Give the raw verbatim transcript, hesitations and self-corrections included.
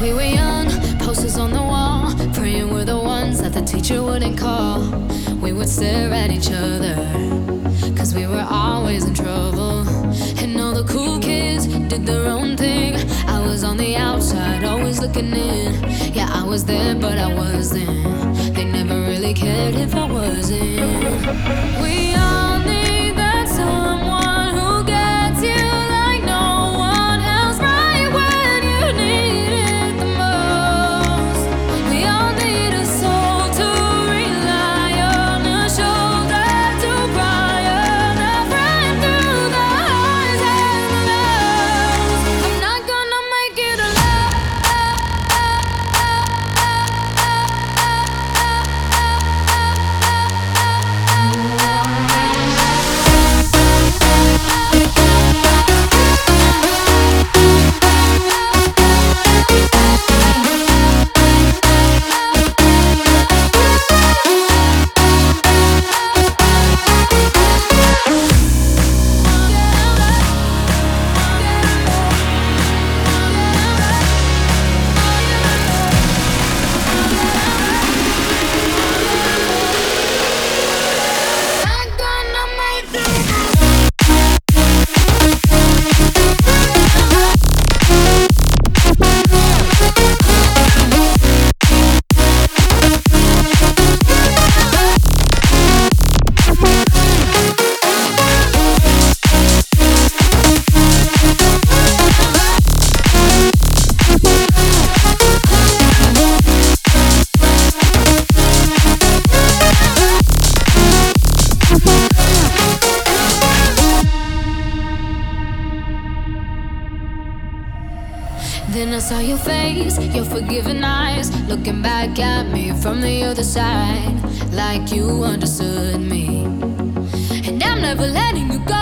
We were young, posters on the wall, praying we're the ones that the teacher wouldn't call. We would stare at each other, cause we were always in trouble. And all the cool kids did their own thing. I was on the outside, always looking in. Yeah, I was there, but I wasn't. They never really cared if I wasn't. We all need that someone who gets you like no one else, right when you need it the most. We all need a soul to rely on, a shoulder to cry on, a friend through the highs and the lows. I'm not gonna make it alone. Then I saw your face, your forgiving eyes, looking back at me from the other side, like you understood me. And I'm never letting you go.